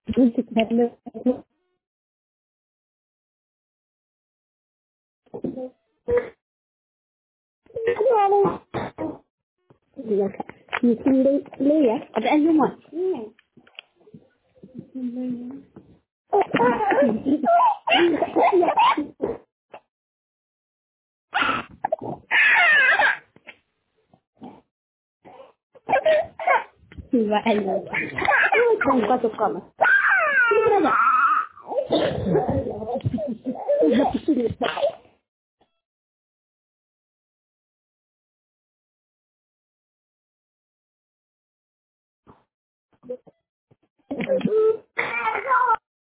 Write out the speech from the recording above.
Music bello. You can Leah. Ada anyone? Vai, não pode comer.